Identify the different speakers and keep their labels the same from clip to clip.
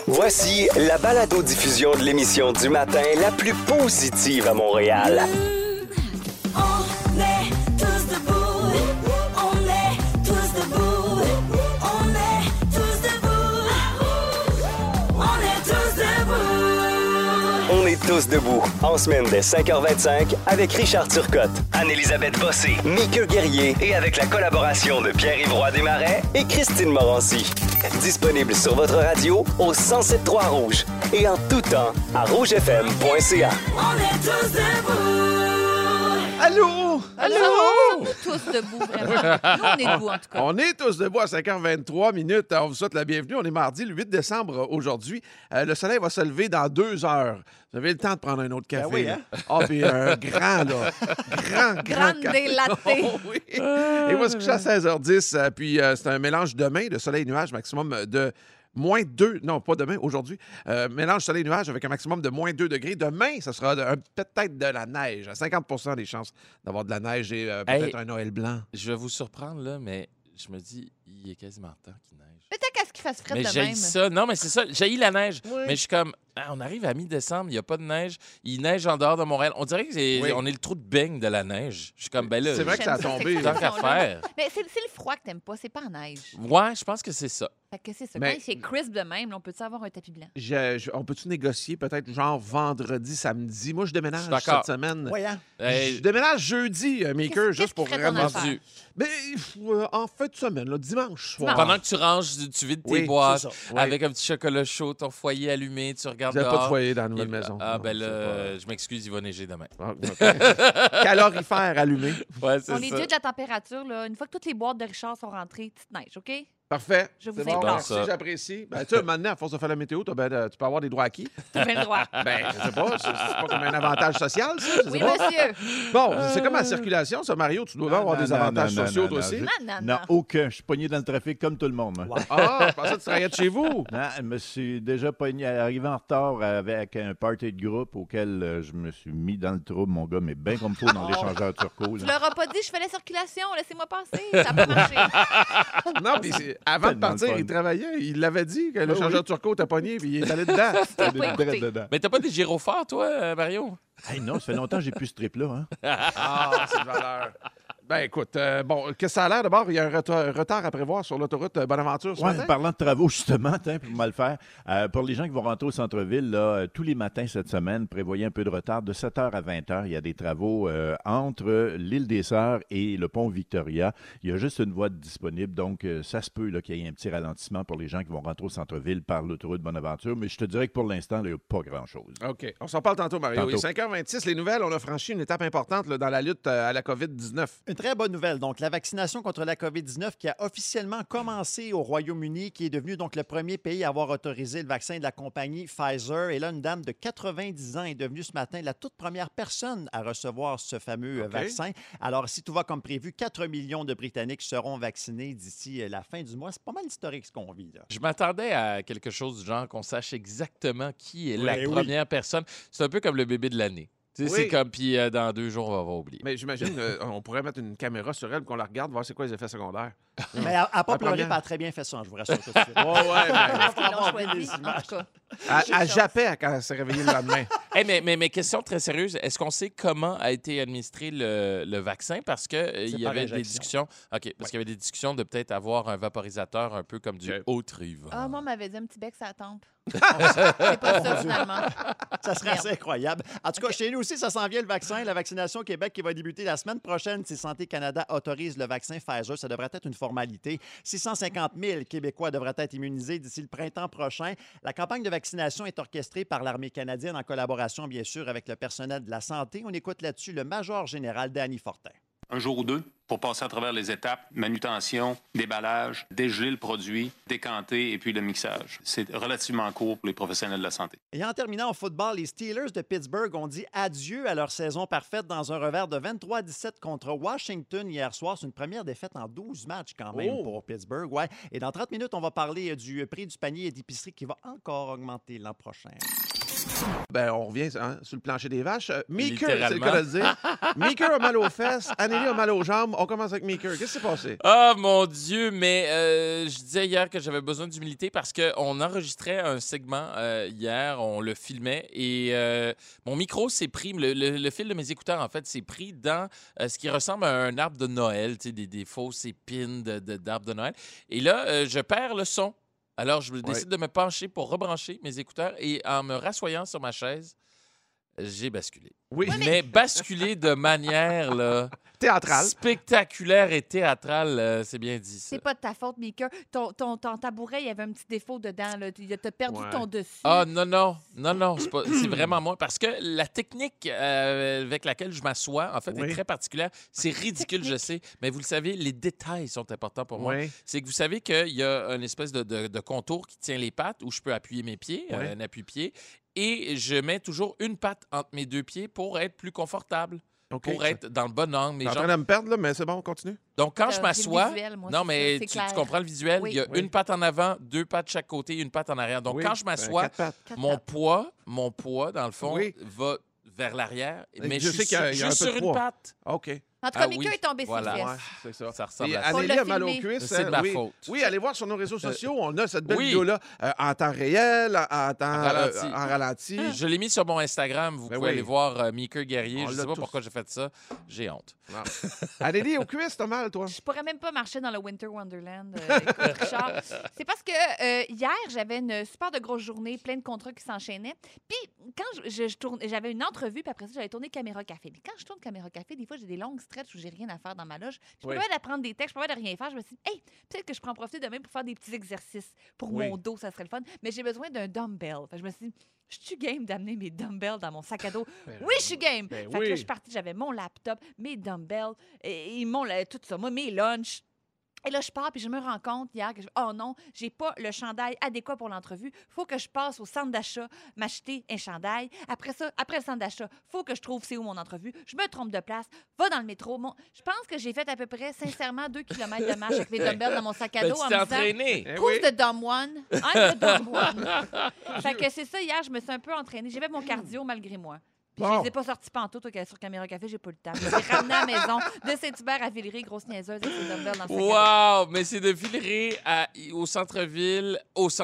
Speaker 1: Voici la balado-diffusion de l'émission du matin la plus positive à Montréal.
Speaker 2: On est tous debout. On est tous debout. On est tous debout. On est tous debout.
Speaker 1: On est tous debout, en semaine dès 5h25, avec Richard Turcotte, Anne-Élisabeth Bossé, Mickey Guerrier et avec la collaboration de Pierre-Yves Roy Desmarais et Christine Morancy. Disponible sur votre radio au 107.3 Rouge et en tout temps à rougefm.ca.
Speaker 2: On est tous debout.
Speaker 3: Allô?
Speaker 4: Allô? Tous debout, vraiment. Nous, on est debout, en tout cas.
Speaker 3: On est tous debout à 5h23 minutes. On vous souhaite la bienvenue. On est mardi, le 8 décembre aujourd'hui. Le soleil va se lever dans 2 heures. Vous avez le temps de prendre un autre café.
Speaker 5: Ben oui, hein?
Speaker 3: Ah, puis un grand, là. Grand
Speaker 4: Grande
Speaker 3: café.
Speaker 4: latte.
Speaker 3: Oh, oui. Et moi, se coucher à 16h10. Puis c'est un mélange demain de soleil et nuages, maximum de moins 2. Non, pas demain, aujourd'hui. Mélange soleil-nuage avec un maximum de moins 2 degrés. Demain, ça sera peut-être de la neige. À 50 des chances d'avoir de la neige et peut-être un Noël blanc.
Speaker 5: Je vais vous surprendre, là, mais je me dis, il est quasiment temps qu'il neige.
Speaker 4: Peut-être qu'à ce qu'il fasse frais
Speaker 5: Mais
Speaker 4: de
Speaker 5: j'haïs
Speaker 4: même.
Speaker 5: ça. Non, mais c'est ça. J'haïs la neige. Mais je suis comme, on arrive à mi-décembre, il n'y a pas de neige. Il neige en dehors de Montréal. On dirait qu'on est le trou de beigne de la neige. Je suis comme, ben là,
Speaker 3: C'est vrai que ça a
Speaker 4: J'aime
Speaker 3: tombé.
Speaker 4: cette
Speaker 5: tant qu'à
Speaker 4: expression-là.
Speaker 5: faire.
Speaker 4: Mais c'est le froid que t'aimes pas, c'est pas en neige.
Speaker 5: Ouais, je pense que c'est ça.
Speaker 4: Fait que c'est ça.
Speaker 3: Mais-
Speaker 4: Quand c'est crisp de même, là, on peut-tu avoir un tapis blanc?
Speaker 3: On peut-tu négocier peut-être genre vendredi, samedi? Moi, je déménage
Speaker 5: Je suis d'accord.
Speaker 3: cette semaine.
Speaker 5: Hey,
Speaker 3: Je déménage jeudi, Maker,
Speaker 4: Qu'est-ce
Speaker 3: juste pour
Speaker 4: qui ferait ton
Speaker 3: vraiment...
Speaker 4: affaire?
Speaker 5: rendu.
Speaker 3: Mais en fin de semaine, là, dimanche soir.
Speaker 5: Pendant que tu ranges, tu vides tes
Speaker 3: Oui,
Speaker 5: boîtes
Speaker 3: c'est ça. Oui.
Speaker 5: avec un petit chocolat chaud, ton foyer allumé, tu regardes
Speaker 3: Vous n'avez pas de
Speaker 5: dehors.
Speaker 3: foyer dans la nouvelle maison.
Speaker 5: Ah,
Speaker 3: Non,
Speaker 5: ben
Speaker 3: c'est
Speaker 5: là, je m'excuse, il va neiger demain.
Speaker 3: pas- Ah, OK. Calorifère allumé.
Speaker 5: Ouais, c'est
Speaker 4: On
Speaker 5: ça.
Speaker 4: est dû de la température, là. Une fois que toutes les boîtes de Richard sont rentrées, petite neige, OK?
Speaker 3: Parfait.
Speaker 4: Je vous
Speaker 3: C'est bon,
Speaker 4: implore.
Speaker 3: merci,
Speaker 5: Ça.
Speaker 3: j'apprécie. Ben, tu sais, maintenant, à force de faire la météo, tu peux avoir des droits acquis.
Speaker 4: T'as bien le droit.
Speaker 3: Ben, je sais pas, c'est pas comme un avantage social, ça? Je sais
Speaker 4: Oui,
Speaker 3: pas.
Speaker 4: monsieur.
Speaker 3: Bon, c'est comme la circulation, ça, Mario. Tu dois avoir des avantages sociaux, toi aussi.
Speaker 4: Non.
Speaker 6: Aucun. Je suis pogné dans le trafic comme tout le monde. moi.
Speaker 3: Ah, je pensais que tu travaillais de chez vous.
Speaker 6: Non, je me suis déjà pogné, arrivé en retard avec un party de groupe auquel je me suis mis dans le trouble, mon gars, mais bien comme il faut dans l'échangeur turco.
Speaker 4: Tu
Speaker 6: là.
Speaker 4: leur as pas dit, je fais la circulation, laissez-moi passer. Ça a pas marché.
Speaker 3: Non, puis avant de
Speaker 6: Tellement
Speaker 3: partir,
Speaker 6: le fun.
Speaker 3: il travaillait. Il l'avait dit que le
Speaker 6: oui.
Speaker 3: changeur turco t'a pogné, puis il est allé dedans.
Speaker 4: T'as
Speaker 6: Des
Speaker 4: pas
Speaker 6: dreads
Speaker 4: écouté.
Speaker 6: dedans.
Speaker 5: Mais t'as pas des gyrophares, toi, Mario?
Speaker 6: Hey, non, ça fait longtemps que j'ai plus ce trip-là. Hein?
Speaker 3: Ah, c'est de valeur. Ben écoute, bon, qu'est-ce que ça a l'air d'abord? Il y a un retard à prévoir sur l'autoroute Bonaventure ce
Speaker 6: Ouais,
Speaker 3: matin?
Speaker 6: parlant de travaux, justement, pour mal faire, pour les gens qui vont rentrer au centre-ville, là, tous les matins cette semaine, prévoyez un peu de retard. De 7h à 20h, il y a des travaux entre l'île des Sœurs et le pont Victoria. Il y a juste une voie disponible, donc ça se peut là, qu'il y ait un petit ralentissement pour les gens qui vont rentrer au centre-ville par l'autoroute Bonaventure. Mais je te dirais que pour l'instant, là, il n'y a pas grand-chose.
Speaker 3: OK. On s'en parle tantôt, Mario.
Speaker 6: Tantôt.
Speaker 3: Il est 5h26, les nouvelles. On a franchi une étape importante là, dans la lutte à la COVID-19.
Speaker 7: Une très bonne nouvelle. Donc, la vaccination contre la COVID-19 qui a officiellement commencé au Royaume-Uni, qui est devenu donc le premier pays à avoir autorisé le vaccin de la compagnie Pfizer. Et là, une dame de 90 ans est devenue ce matin la toute première personne à recevoir ce fameux
Speaker 3: OK.
Speaker 7: vaccin. Alors, si tout va comme prévu, 4 millions de Britanniques seront vaccinés d'ici la fin du mois. C'est pas mal historique ce qu'on vit, là.
Speaker 5: Je m'attendais à quelque chose du genre qu'on sache exactement qui est la
Speaker 7: Ouais, oui.
Speaker 5: première personne. C'est un peu comme le bébé de l'année. Tu sais,
Speaker 3: Oui.
Speaker 5: c'est comme, puis dans 2 jours, on va avoir oublié.
Speaker 3: Mais j'imagine on pourrait mettre une caméra sur elle, qu'on la regarde, voir c'est quoi les effets secondaires.
Speaker 7: Mais elle n'a pas
Speaker 3: La
Speaker 7: pleuré,
Speaker 3: première.
Speaker 7: puis elle a très bien fait ça, je vous rassure tout de suite.
Speaker 3: Ouais, mais
Speaker 4: Parce qu'ils l'ont
Speaker 7: Vraiment
Speaker 4: choisi,
Speaker 7: des
Speaker 4: en
Speaker 7: images.
Speaker 4: tout cas.
Speaker 3: elle jappait quand elle s'est réveillée le lendemain.
Speaker 5: Hey, mais question très sérieuse, est-ce qu'on sait comment a été administré le vaccin? Parce que il y
Speaker 7: par
Speaker 5: avait des
Speaker 7: injection.
Speaker 5: discussions. OK, parce qu'il y avait des discussions de peut-être avoir un vaporisateur un peu comme du
Speaker 3: OK.
Speaker 5: Haute-Rive.
Speaker 4: Ah, moi, on m'avait dit un petit bec sur la tempe. C'est pas ça, finalement.
Speaker 7: Ça serait assez incroyable. En tout cas, chez nous aussi, ça s'en vient le vaccin. La vaccination au Québec qui va débuter la semaine prochaine si Santé Canada autorise le vaccin Pfizer. Ça devrait être une formalité. 650 000 Québécois devraient être immunisés d'ici le printemps prochain. La campagne de vaccination est orchestrée par l'Armée canadienne en collaboration, bien sûr, avec le personnel de la santé. On écoute là-dessus le major général Danny Fortin.
Speaker 8: Un jour ou deux pour passer à travers les étapes, manutention, déballage, dégeler le produit, décanter et puis le mixage. C'est relativement court pour les professionnels de la santé.
Speaker 7: Et en terminant au football, les Steelers de Pittsburgh ont dit adieu à leur saison parfaite dans un revers de 23-17 contre Washington hier soir. C'est une première défaite en 12 matchs quand même pour Pittsburgh. Ouais. Et dans 30 minutes, on va parler du prix du panier d'épicerie qui va encore augmenter l'an prochain.
Speaker 3: Ben, on revient sur le plancher des vaches. Meeker, c'est le
Speaker 5: Littéralement.
Speaker 3: cas de le dire. Meeker a mal aux fesses, Anneli a mal aux jambes. On commence avec Meeker. Qu'est-ce qui s'est passé?
Speaker 5: Ah, mon Dieu, mais je disais hier que j'avais besoin d'humilité parce qu'on enregistrait un segment hier, on le filmait et mon micro s'est pris, le fil de mes écouteurs, en fait, s'est pris dans ce qui ressemble à un arbre de Noël, tu sais, des fausses épines d'arbres de Noël. Et là, je perds le son. Alors, je décide de me pencher pour rebrancher mes écouteurs et en me rassoyant sur ma chaise, j'ai basculé.
Speaker 3: Oui.
Speaker 5: Mais basculé de manière là,
Speaker 3: Théâtral.
Speaker 5: spectaculaire et théâtrale, c'est bien dit ça.
Speaker 4: C'est pas de ta faute, Mika. Ton tabouret, il y avait un petit défaut dedans. Là. T'as perdu
Speaker 3: Ouais.
Speaker 4: ton dessus.
Speaker 5: Ah non, c'est vraiment moi. Parce que la technique avec laquelle je m'assois, en fait,
Speaker 3: Oui.
Speaker 5: est très particulière. C'est ridicule, je sais, mais vous le savez, les détails sont importants pour moi.
Speaker 3: Oui.
Speaker 5: C'est que vous savez qu'il y a une espèce de contour qui tient les pattes où je peux appuyer mes pieds,
Speaker 3: Oui.
Speaker 5: un appui-pied, et je mets toujours une patte entre mes deux pieds pour être plus confortable,
Speaker 3: OK.
Speaker 5: pour être dans le bon angle.
Speaker 3: T'es
Speaker 5: Mes
Speaker 3: en train
Speaker 5: jambes.
Speaker 3: de me perdre, là, mais c'est bon, on continue.
Speaker 5: Donc, quand je
Speaker 4: J'ai le
Speaker 5: m'assois,
Speaker 4: visuel, moi,
Speaker 5: non,
Speaker 4: c'est
Speaker 5: mais
Speaker 4: ça, c'est
Speaker 5: tu
Speaker 4: clair.
Speaker 5: comprends le visuel?
Speaker 4: Oui.
Speaker 5: Il y a
Speaker 3: Oui.
Speaker 5: une patte en avant, deux pattes de chaque côté, une patte en arrière. Donc,
Speaker 3: Oui.
Speaker 5: quand je m'assois,
Speaker 3: Quatre pattes.
Speaker 4: Quatre
Speaker 5: mon
Speaker 4: pattes.
Speaker 5: poids, dans le fond,
Speaker 3: Oui.
Speaker 5: va vers l'arrière, mais
Speaker 3: je
Speaker 5: je
Speaker 3: sais
Speaker 5: suis
Speaker 3: qu'il y a- il y a un
Speaker 5: juste
Speaker 3: peu de
Speaker 5: sur une
Speaker 3: poids.
Speaker 5: patte.
Speaker 3: OK.
Speaker 4: En tout cas,
Speaker 5: Ah
Speaker 4: Mika
Speaker 5: oui,
Speaker 4: est tombé
Speaker 5: voilà.
Speaker 4: sur les
Speaker 3: Ouais,
Speaker 4: fesses.
Speaker 3: c'est ça.
Speaker 5: Ça ressemble
Speaker 3: Et
Speaker 5: à ça.
Speaker 3: Anneli
Speaker 4: Faut le
Speaker 3: a mal aux
Speaker 4: filmer.
Speaker 3: cuisses.
Speaker 5: C'est de ma
Speaker 3: oui.
Speaker 5: faute.
Speaker 3: Oui, allez voir sur nos réseaux sociaux. On a cette belle
Speaker 5: oui.
Speaker 3: vidéo-là en temps réel, en temps
Speaker 5: ralenti.
Speaker 3: en ralenti.
Speaker 5: Je l'ai mis sur mon Instagram. Vous
Speaker 3: Ben
Speaker 5: pouvez
Speaker 3: oui.
Speaker 5: aller voir Meeker Guerrier.
Speaker 3: On
Speaker 5: Je
Speaker 3: l'a
Speaker 5: sais pas
Speaker 3: tous.
Speaker 5: pourquoi j'ai fait ça. J'ai honte.
Speaker 3: Non. Anneli, aux cuisses, t'as mal, toi?
Speaker 4: Je pourrais même pas marcher dans le Winter Wonderland. Écoute, Richard, c'est parce que hier, j'avais une super de grosse journée, plein de contrats qui s'enchaînaient. Puis quand je tournais, j'avais une entrevue, puis après ça, j'avais tourné Caméra Café. Puis quand je tourne Caméra Café, des fois, j'ai des longues stretches où j'ai rien à faire dans ma loge. Je peux
Speaker 3: Oui.
Speaker 4: pas d'apprendre des textes, je peux pas de rien faire. Je me suis dit, hey, peut-être que je peux en profiter demain pour faire des petits exercices pour
Speaker 3: Oui.
Speaker 4: mon dos, ça serait le fun. Mais j'ai besoin d'un dumbbell. Fait que je me suis dit, je suis game d'amener mes dumbbells dans mon sac à dos. Oui, je suis game.
Speaker 3: Ben
Speaker 4: Fait que
Speaker 3: oui.
Speaker 4: là, je suis partie, j'avais mon laptop, mes dumbbells, et tout ça, moi, mes lunchs. Et là, je pars, puis je me rends compte hier que oh non, j'ai pas le chandail adéquat pour l'entrevue. Faut que je passe au centre d'achat, m'acheter un chandail. Après ça, après le centre d'achat, faut que je trouve c'est où mon entrevue. Je me trompe de place, va dans le métro. Je pense que j'ai fait à peu près, sincèrement, 2 km de marche avec mes dumbbells dans mon sac à
Speaker 5: Ben,
Speaker 4: dos
Speaker 5: tu
Speaker 4: en
Speaker 5: t'es
Speaker 4: me disant
Speaker 5: entraîné.
Speaker 3: Eh
Speaker 4: Who's
Speaker 3: oui.
Speaker 4: the dumb one? I'm the dumb one. Fait que c'est ça, hier, je me suis un peu entraînée. J'ai fait mon cardio malgré moi. Puis je
Speaker 3: Bon.
Speaker 4: les ai pas sortis pantoute sur Caméra Café, j'ai pas le temps. Je les ai ramenés à la maison de Saint-Hubert à Villeray, grosse niaiseuse avec ses dumbbells dans le sac à dos.
Speaker 5: Wow! Mais c'est de Villeray au centre-ville,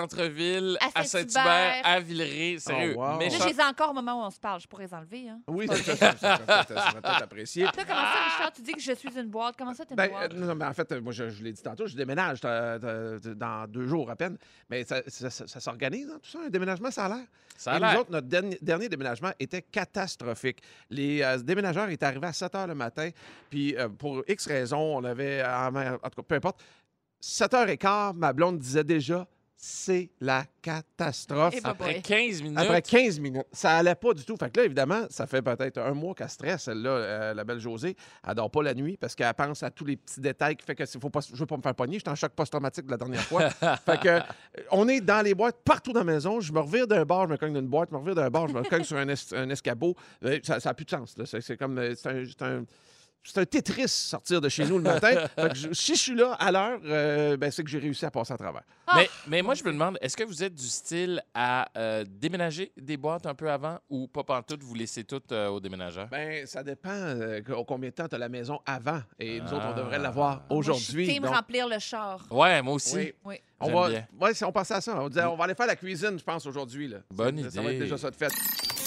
Speaker 4: À
Speaker 5: à
Speaker 4: Saint-Hubert.
Speaker 5: Saint-Hubert, à Villeray. Sérieux,
Speaker 3: Oh, wow.
Speaker 4: Là,
Speaker 5: méchant.
Speaker 4: je les ai encore au moment où on se parle. Je pourrais les enlever. Hein.
Speaker 3: Oui, ça serait peut-être apprécié.
Speaker 4: Toi, comment ça, Richard? Tu dis que je suis une boîte. Comment ça, t'es une
Speaker 3: Ben,
Speaker 4: boîte?
Speaker 3: non, mais en fait, moi, je l'ai dit tantôt, je déménage dans 2 jours à peine. Mais ça s'organise, hein, tout ça, un déménagement, ça a l'air.
Speaker 5: Ça a
Speaker 3: Et nous
Speaker 5: l'air.
Speaker 3: autres, notre dernier déménagement était catastrophique. Les déménageurs étaient arrivés à 7 h le matin, puis pour X raisons, on avait, en tout cas, peu importe, 7h15, ma blonde disait déjà, c'est la catastrophe.
Speaker 4: Eh ben,
Speaker 5: Après
Speaker 4: boy.
Speaker 5: 15 minutes.
Speaker 3: Après 15 minutes. Ça allait pas du tout. Fait que là, évidemment, ça fait peut-être un mois qu'elle stresse, celle-là, la belle Josée. Elle dort pas la nuit parce qu'elle pense à tous les petits détails qui fait que faut pas, je veux pas me faire pogner. J'étais en choc post-traumatique de la dernière fois. Fait que on est dans les boîtes partout dans la maison. Je me revire d'un bord, je me cogne d'une boîte. Je me revire d'un bord, je me cogne sur un escabeau. Ça n'a plus de sens. Là. C'est comme... C'est un Tetris sortir de chez nous le matin. Fait que si je suis là à l'heure, c'est que j'ai réussi à passer à travers.
Speaker 5: Mais moi, je me demande, est-ce que vous êtes du style à déménager des boîtes un peu avant ou pas pantoute, vous laissez toutes au déménageur?
Speaker 3: Ben, ça dépend combien de temps tu as la maison avant. Et nous autres, on
Speaker 5: Ah.
Speaker 3: devrait l'avoir aujourd'hui.
Speaker 4: Team
Speaker 3: Donc,
Speaker 4: remplir le char.
Speaker 5: Ouais, moi aussi.
Speaker 3: oui.
Speaker 4: Oui.
Speaker 3: On
Speaker 5: J'aime
Speaker 3: va,
Speaker 5: bien.
Speaker 3: ouais, si on passait à ça, on disait, on va aller faire la cuisine, je pense, aujourd'hui. Là.
Speaker 5: Bonne
Speaker 3: Ça va être
Speaker 5: idée.
Speaker 3: déjà ça de fait.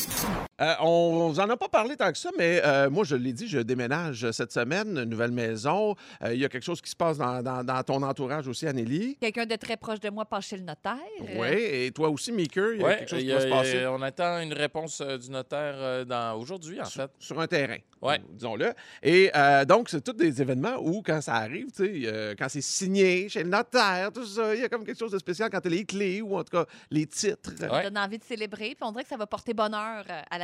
Speaker 3: On n'en a pas parlé tant que ça, mais moi, je l'ai dit, je déménage cette semaine, une nouvelle maison. Il y a quelque chose qui se passe dans ton entourage aussi, Anneli.
Speaker 4: Quelqu'un de très proche de moi passe chez le notaire.
Speaker 3: Oui, et toi aussi, Meeker, il y a
Speaker 5: Ouais,
Speaker 3: quelque chose qui va se passer
Speaker 5: on attend une réponse du notaire aujourd'hui, en fait.
Speaker 3: sur un terrain,
Speaker 5: Ouais.
Speaker 3: disons-le. Et donc, c'est tous des événements où, quand ça arrive, tu sais, quand c'est signé chez le notaire, tout ça, il y a comme quelque chose de spécial quand tu as les clés ou en tout cas les titres.
Speaker 5: Ouais.
Speaker 4: Ça donne envie de célébrer. Puis on dirait que ça va porter bonheur à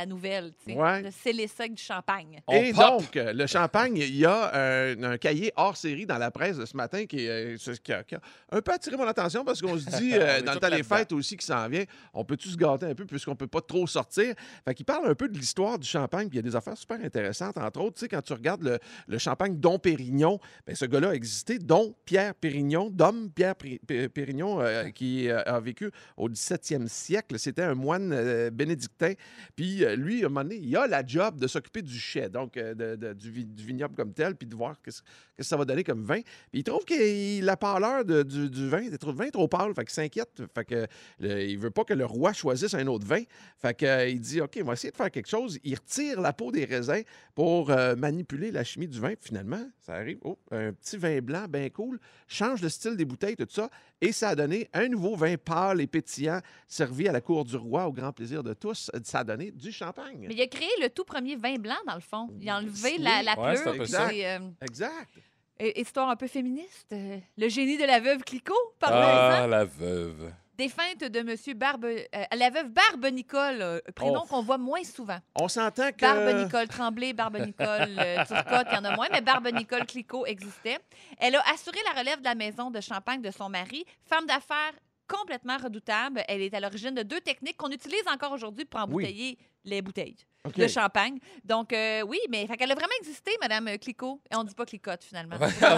Speaker 4: la nouvelle, tu sais,
Speaker 3: Ouais.
Speaker 4: de sceller ça avec du champagne.
Speaker 5: On
Speaker 3: Et
Speaker 5: pop.
Speaker 3: donc, le champagne, il y a un cahier hors série dans la presse de ce matin qui a un peu attiré mon attention parce qu'on se dit,
Speaker 5: est
Speaker 3: dans le
Speaker 5: tous
Speaker 3: temps des
Speaker 5: là-dedans.
Speaker 3: fêtes aussi qui s'en vient, on peut-tu se gâter un peu puisqu'on peut pas trop sortir? Fait qu'il parle un peu de l'histoire du champagne, puis il y a des affaires super intéressantes. Entre autres, tu sais, quand tu regardes le champagne Dom Pérignon, ben, ce gars-là a existé, Dom Pierre Pérignon, Pérignon, qui a vécu au 17e siècle. C'était un moine bénédictin. Puis lui, à un moment donné, il a la job de s'occuper du chai, donc du vignoble comme tel, puis de voir qu'est-ce que ça va donner comme vin. Puis il trouve que la pâleur du vin, il trouve le vin trop pâle, fait qu'il s'inquiète. Fait que il veut pas que le roi choisisse un autre vin. Fait que il dit, OK, on va essayer de faire quelque chose. Il retire la peau des raisins pour manipuler la chimie du vin. Puis finalement, ça arrive, un petit vin blanc bien cool, change le style des bouteilles, tout ça, et ça a donné un nouveau vin pâle et pétillant servi à la cour du roi au grand plaisir de tous. Ça a donné du champagne.
Speaker 4: Mais il a créé le tout premier vin blanc, dans le fond. Il a enlevé
Speaker 3: Oui.
Speaker 4: la
Speaker 5: Ouais, c'est un
Speaker 4: pleure.
Speaker 5: peu
Speaker 4: puis
Speaker 3: ça.
Speaker 4: c'est,
Speaker 3: Exact.
Speaker 4: histoire un peu féministe. Le génie de la veuve Clicquot, parlez-en.
Speaker 5: Ah, la veuve.
Speaker 4: Défunte de M. la veuve Barbe-Nicole, prénom
Speaker 5: Oh.
Speaker 4: qu'on voit moins souvent.
Speaker 3: On s'entend que...
Speaker 4: Barbe-Nicole Tremblay, Barbe-Nicole Turcotte, il y en a moins, mais Barbe-Nicole Clicquot existait. Elle a assuré la relève de la maison de champagne de son mari, femme d'affaires complètement redoutable. Elle est à l'origine de 2 techniques qu'on utilise encore aujourd'hui pour embouteiller les bouteilles
Speaker 3: OK.
Speaker 4: de champagne. Donc, oui, mais fait qu'elle a vraiment existé, Mme Clicquot. Et on ne dit pas Clicotte, finalement.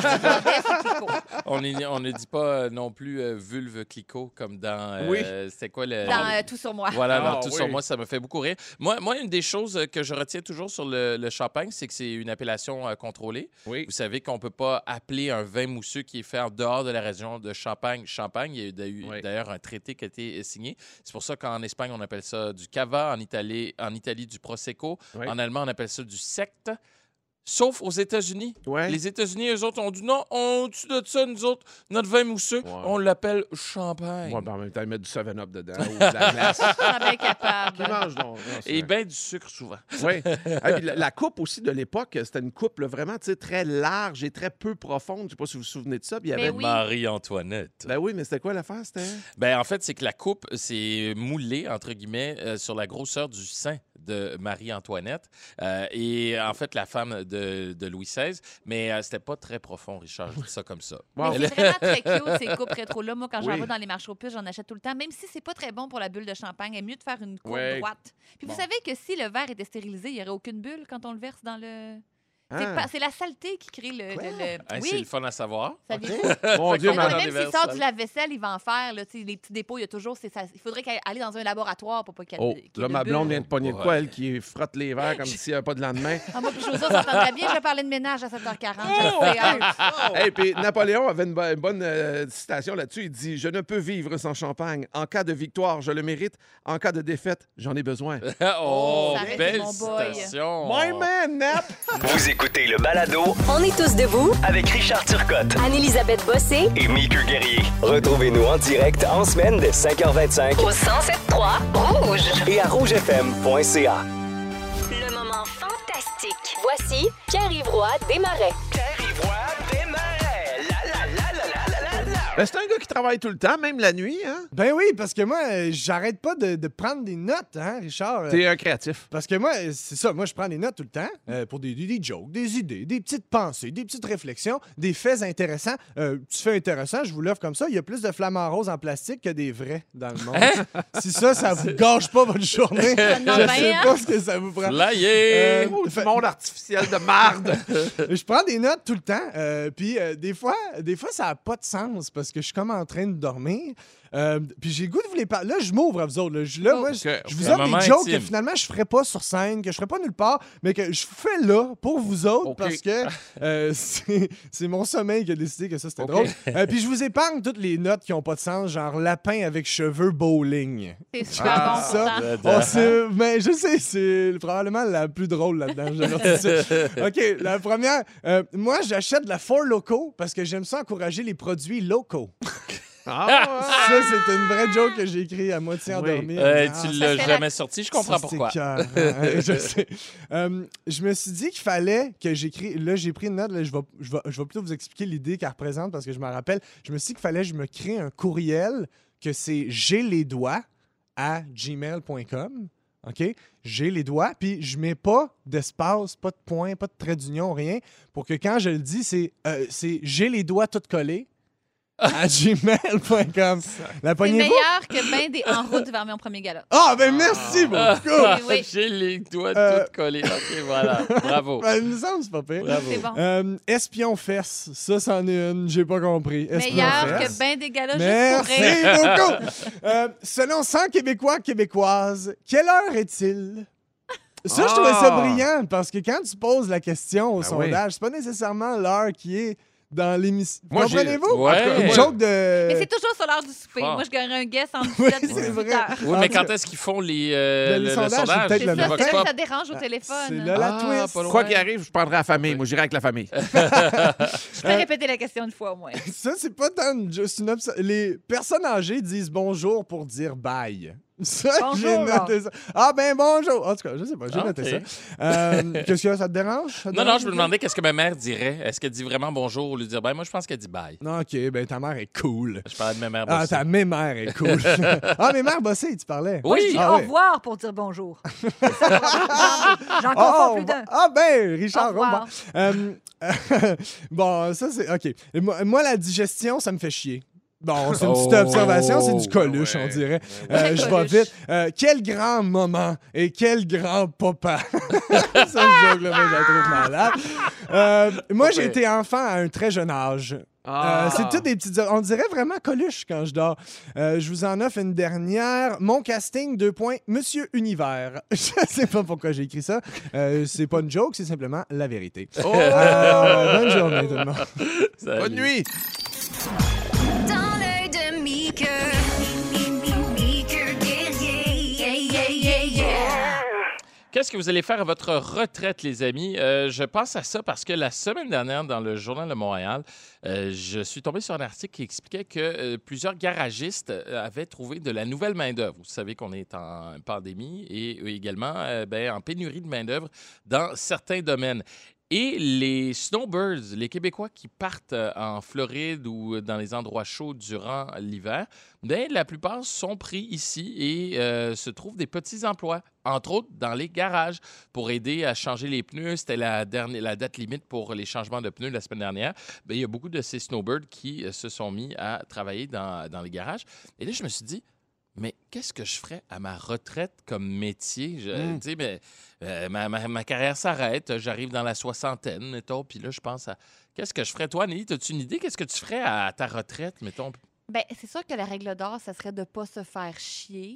Speaker 5: On ne dit pas non plus vulve Clicquot comme dans...
Speaker 3: Oui.
Speaker 5: C'est quoi le...
Speaker 4: Dans Tout sur moi.
Speaker 5: Voilà,
Speaker 3: Ah,
Speaker 5: dans Tout
Speaker 3: oui.
Speaker 5: sur moi, ça me fait beaucoup rire. Moi, une des choses que je retiens toujours sur le champagne, c'est que c'est une appellation contrôlée.
Speaker 3: Oui.
Speaker 5: Vous savez qu'on ne peut pas appeler un vin mousseux qui est fait en dehors de la région de Champagne. Il y a eu
Speaker 3: Oui.
Speaker 5: d'ailleurs un traité qui a été signé. C'est pour ça qu'en Espagne, on appelle ça du cava, en Italie du prosecco,
Speaker 3: Oui.
Speaker 5: en allemand, on appelle ça du sect. Sauf aux États-Unis.
Speaker 3: Ouais.
Speaker 5: Les États-Unis, eux autres, ont dit non, au-dessus de ça, nous autres, notre vin mousseux,
Speaker 3: Ouais.
Speaker 5: on l'appelle champagne.
Speaker 3: Moi, ben, en même temps, ils mettent du 7-Up dedans ou de la glace.
Speaker 4: Je suis bien capable.
Speaker 3: Qui mange donc? Non, c'est
Speaker 5: Et
Speaker 3: vrai.
Speaker 5: bien du sucre souvent.
Speaker 3: Oui. Ah, puis la coupe aussi de l'époque, c'était une coupe là, vraiment tu sais, très large et très peu profonde. Je ne sais pas si vous vous souvenez de ça. Puis il y
Speaker 4: Mais
Speaker 3: avait...
Speaker 4: oui.
Speaker 5: Marie-Antoinette.
Speaker 3: Ben oui, mais c'était quoi l'affaire? C'était...
Speaker 5: Ben, en fait, c'est que la coupe, c'est moulé, entre guillemets, sur la grosseur du sein de Marie-Antoinette. Et en fait, la femme de Louis XVI. Mais c'était pas très profond, Richard. Je dis ça comme ça.
Speaker 3: Wow.
Speaker 4: Mais c'est vraiment très cute, ces coupes rétro-là. Moi, quand j'en
Speaker 3: Oui.
Speaker 4: vais dans les marchés aux puces, j'en achète tout le temps. Même si c'est pas très bon pour la bulle de champagne, il est mieux de faire une coupe
Speaker 3: Ouais.
Speaker 4: droite. Puis
Speaker 3: Bon.
Speaker 4: vous savez que si le verre était stérilisé, il n'y aurait aucune bulle quand on le verse dans le... C'est
Speaker 3: Ah.
Speaker 4: pas- C'est la saleté qui crée le...
Speaker 5: Hey, C'est
Speaker 4: Oui,
Speaker 5: le fun à savoir.
Speaker 4: saviez-vous?
Speaker 3: Mon Dieu,
Speaker 4: Mais
Speaker 5: Dans
Speaker 3: madame.
Speaker 4: même
Speaker 5: les
Speaker 4: s'il sort
Speaker 5: verres
Speaker 4: du lave-vaisselle, il va en faire. Là, tu sais, les petits dépôts, il y a toujours... Il faudrait aller dans un laboratoire pour pas qu'il y ait
Speaker 3: Oh,
Speaker 4: qu'il y ait
Speaker 3: là,
Speaker 4: de
Speaker 3: ma blonde
Speaker 4: bulles.
Speaker 3: vient de pogner de quoi, elle, qui frotte les verres comme s'il n'y avait pas de lendemain.
Speaker 4: Ah, moi, puis José, on s'entendrait bien. Je vais parler de ménage à 7h40. Je le sais, hein.
Speaker 3: Et puis Napoléon avait une bonne citation là-dessus. Il dit « Je ne peux vivre sans champagne. En cas de victoire, je le mérite. En cas de défaite, j'en ai besoin.
Speaker 5: Oh,
Speaker 4: Ça reste
Speaker 5: belle
Speaker 4: mon boy.
Speaker 5: citation.
Speaker 3: My man, Nap!
Speaker 1: Vous écoutez le balado
Speaker 9: On est tous debout.
Speaker 1: avec Richard Turcotte
Speaker 9: Anne-Élisabeth Bossé
Speaker 1: et Mickey Guerrier. Retrouvez-nous en direct en semaine dès 5h25
Speaker 9: au 107.3 Rouge.
Speaker 1: et à rougefm.ca.
Speaker 9: Le moment fantastique. Voici Pierre-Yves Roy Desmarais.
Speaker 3: Ben, c'est un gars qui travaille tout le temps, même la nuit. Hein?
Speaker 10: Ben oui, parce que moi, j'arrête pas de prendre des notes, hein, Richard?
Speaker 3: T'es un créatif.
Speaker 10: Parce que moi, c'est ça, moi je prends des notes tout le temps pour des jokes, des idées, des petites pensées, des petites réflexions, des faits intéressants. Tu fais intéressant, je vous l'offre comme ça, il y a plus de flamants roses en plastique que des vrais dans le monde. Si ça vous gâche pas votre journée,
Speaker 4: Non,
Speaker 10: je
Speaker 4: ben,
Speaker 10: sais
Speaker 4: hein?
Speaker 10: pas ce que ça vous prend.
Speaker 5: Flyé!
Speaker 3: Oh, du
Speaker 10: fait-
Speaker 3: monde artificiel de marde.
Speaker 10: Je prends des notes tout le temps, puis des fois, ça n'a pas de sens parce que je suis comme en train de dormir. Puis j'ai le goût de vous les parler. Là, je m'ouvre à vous autres. Là,
Speaker 4: Oh.
Speaker 10: moi,
Speaker 3: Ok,
Speaker 10: je vous
Speaker 5: un
Speaker 10: offre
Speaker 5: moment
Speaker 10: des jokes
Speaker 5: intime.
Speaker 10: que finalement je ferais pas sur scène, que je ferais pas nulle part, mais que je fais là pour vous autres
Speaker 3: Ok.
Speaker 10: parce que c'est mon sommeil qui a décidé que ça c'était
Speaker 3: Ok.
Speaker 10: drôle. Puis je vous épargne toutes les notes qui ont pas de sens, genre lapin avec cheveux bowling.
Speaker 4: C'est super bon
Speaker 10: Ça,
Speaker 4: pourtant.
Speaker 10: mais je sais, c'est probablement la plus drôle là-dedans. je leur dis ça. OK, la première. Moi, j'achète de la Four Loko parce que j'aime ça encourager les produits locaux.
Speaker 3: Ah,
Speaker 10: Ça, c'est une vraie joke que j'ai écrit à moitié endormi.
Speaker 5: Tu l'as
Speaker 4: fait
Speaker 5: jamais sorti, je comprends pourquoi.
Speaker 10: Je sais. Je me suis dit qu'il fallait que j'écris. Là, j'ai pris une note. Là, je vais plutôt vous expliquer l'idée qu'elle représente parce que je me rappelle. Je me suis dit qu'il fallait que je me crée un courriel que c'est j'ai les doigts à gmail.com OK? J'ai les doigts, puis je mets pas d'espace, pas de point, pas de trait d'union, rien, pour que quand je le dis, c'est j'ai les doigts tout collés à gmail.com. La
Speaker 4: C'est
Speaker 10: pognez-vous?
Speaker 4: meilleur que ben des En route vers mon premier gala.
Speaker 10: Ah, ben merci beaucoup!
Speaker 4: Oui.
Speaker 5: J'ai les doigts
Speaker 10: Euh,
Speaker 5: tout collés. OK, voilà. Bravo.
Speaker 10: Ben, il me semble que c'est pas pire.
Speaker 5: Bravo.
Speaker 4: C'est bon.
Speaker 10: Espion fesse, ça, c'en est une, j'ai pas compris. Espion
Speaker 4: Meilleur
Speaker 10: fesse.
Speaker 4: que ben des galas juste pour
Speaker 10: Merci
Speaker 4: rire.
Speaker 10: beaucoup! Selon 100 Québécois, Québécoises, quelle heure est-il? Ça, je trouvais ça brillant, parce que quand tu poses la question au
Speaker 3: Ben
Speaker 10: sondage, c'est pas nécessairement l'heure qui est dans l'émission.
Speaker 3: Moi, j'ai-
Speaker 10: Comprenez-vous?
Speaker 5: Ouais.
Speaker 10: En tout cas, une
Speaker 5: Ouais.
Speaker 10: joke de...
Speaker 4: Mais c'est toujours sur l'heure du souper.
Speaker 5: Fort.
Speaker 4: Moi, je gagnerais un guess entre
Speaker 10: Oui,
Speaker 4: 17 et
Speaker 10: c'est
Speaker 4: 18
Speaker 10: vrai.
Speaker 4: heures.
Speaker 5: Oui, mais quand est-ce qu'ils font
Speaker 10: les
Speaker 5: le
Speaker 10: sondages, c'est
Speaker 5: sondage?
Speaker 10: peut-être
Speaker 4: C'est
Speaker 10: le
Speaker 4: ça,
Speaker 10: matin.
Speaker 4: c'est là que ça dérange au téléphone.
Speaker 10: C'est là la
Speaker 5: Ah,
Speaker 10: twist.
Speaker 5: pas loin.
Speaker 3: Quoi qu'il arrive, je prendrai la famille. Moi, j'irai avec la famille.
Speaker 4: Je peux répéter la question une fois au moins.
Speaker 10: Ça, c'est pas tant juste une les personnes âgées disent bonjour pour dire bye. Ça, j'ai
Speaker 4: Bonjour.
Speaker 10: noté ça. Ah ben bonjour. En tout cas, je sais pas, j'ai noté
Speaker 5: Ok.
Speaker 10: ça. Qu'est-ce que ça te dérange? Ça te
Speaker 5: Non,
Speaker 10: dérange,
Speaker 5: je me demandais qu'est-ce que ma mère dirait. Est-ce qu'elle dit vraiment bonjour ou lui dire bye? Moi, je pense qu'elle dit bye.
Speaker 10: Non, OK, ben ta mère est cool.
Speaker 5: Je parlais de ma mère.
Speaker 10: Ah,
Speaker 5: aussi.
Speaker 10: ta mère est cool. Ah, mes mères bossées, tu parlais.
Speaker 4: Moi, je dis
Speaker 10: Ah,
Speaker 4: au
Speaker 10: ouais.
Speaker 4: revoir pour dire bonjour. C'est ça, j'en confonds plus d'un.
Speaker 10: Ah ben, Richard,
Speaker 4: Au revoir.
Speaker 10: bon, ça c'est OK. Et moi, la digestion, ça me fait chier. Bon, c'est une petite
Speaker 5: Oh.
Speaker 10: observation, c'est du coluche,
Speaker 3: Ouais.
Speaker 10: on dirait.
Speaker 4: Ouais.
Speaker 10: Je vais vite. Quel grand moment et quel grand papa. Ça, ce joke-là, moi, je la trouve malade. Moi, j'ai été enfant à un très jeune âge. C'est tout des petites... On dirait vraiment Coluche quand je dors. Je vous en offre une dernière. Mon casting, 2 points, Monsieur Univers. Je sais pas pourquoi j'ai écrit ça. C'est pas une joke, c'est simplement la vérité. Bonne journée, tout le monde.
Speaker 5: Salut.
Speaker 3: Bonne nuit!
Speaker 2: Dans l'œil de Mickey, Mickey guerrier, yeah, yeah, yeah, yeah.
Speaker 5: Qu'est-ce que vous allez faire à votre retraite, les amis? Je pense à ça parce que la semaine dernière, dans le Journal de Montréal, je suis tombé sur un article qui expliquait que plusieurs garagistes avaient trouvé de la nouvelle main-d'œuvre. Vous savez qu'on est en pandémie et également en pénurie de main-d'œuvre dans certains domaines. Et les snowbirds, les Québécois qui partent en Floride ou dans les endroits chauds durant l'hiver, bien, la plupart sont pris ici et se trouvent des petits emplois, entre autres dans les garages, pour aider à changer les pneus. C'était la date limite pour les changements de pneus la semaine dernière. Bien, il y a beaucoup de ces snowbirds qui se sont mis à travailler dans les garages. Et là, je me suis dit, mais qu'est-ce que je ferais à ma retraite comme métier? Tu sais, mais, ma carrière s'arrête, j'arrive dans la soixantaine, mettons, puis là, je pense à... Qu'est-ce que je ferais? Toi, Nelly, as-tu une idée? Qu'est-ce que tu ferais à ta retraite, mettons?
Speaker 4: Ben, c'est sûr que la règle d'or, ça serait de ne pas se faire chier.